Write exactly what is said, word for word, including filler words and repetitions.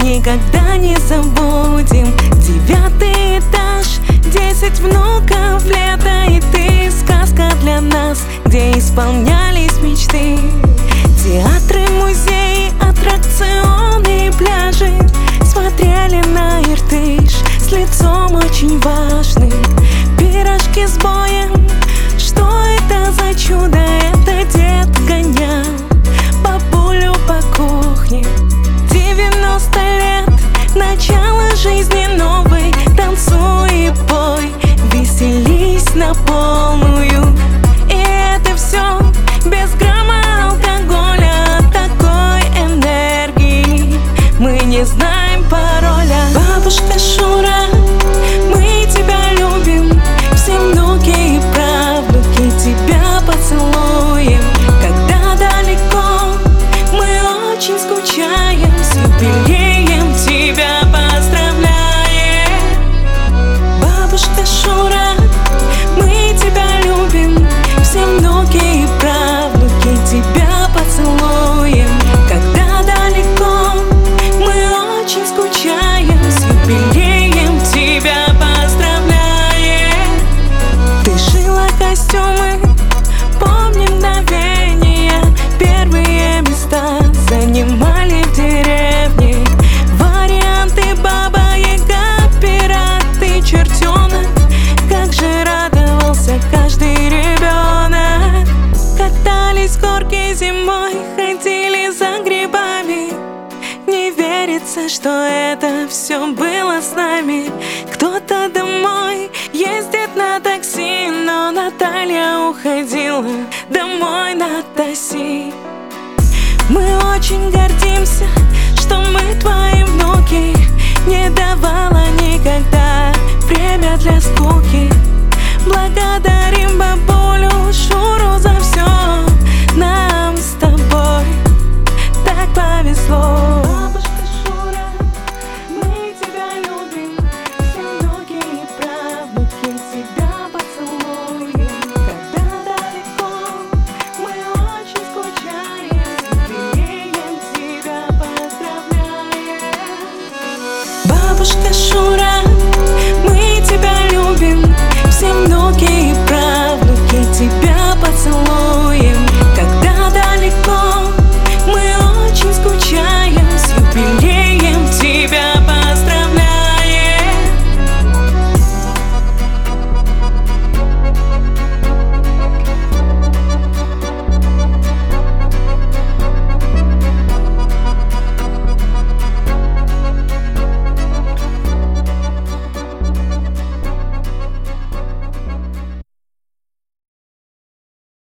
никогда не забудем. Девятый этаж, десять внуков, лето и ты. Сказка для нас, где исполнялись мечты. Театры, музеи, аттракционы и пляжи. Смотрели на Иртыш с лицом очень важным. Пирожки с боем, что это за чудо? Это дед гонял бабулю по кухне. Девяносто лет, начало жизни новой. Танцуй и пой, веселись на полную. И это все без грамма алкоголя. Такой энергии мы не знаем пароля. Бабушка Шура, мы тебя любим. Все внуки и правнуки тебя поцелуем. Когда далеко, мы очень скучаем. С юбилеем тебя поздравляем. Бабушка Шура, мы тебя любим. Все внуки и правнуки тебя поцелуем. Когда далеко, мы очень скучаем. С юбилеем тебя поздравляем. Ты шила костюмы, помним мгновения. Первые места занимали в деревне. Варианты Баба Яга, пираты, чертенок. Как же радовался каждый ребенок. Катались в горки зимой, ходили за грибами. Не верится, что это все было с нами. Кто-то домой ездит на такси, но Наталья уходила домой на такси. Мы очень гордимся, что мы твои внуки. Не давала никогда время для скуки. Благодарим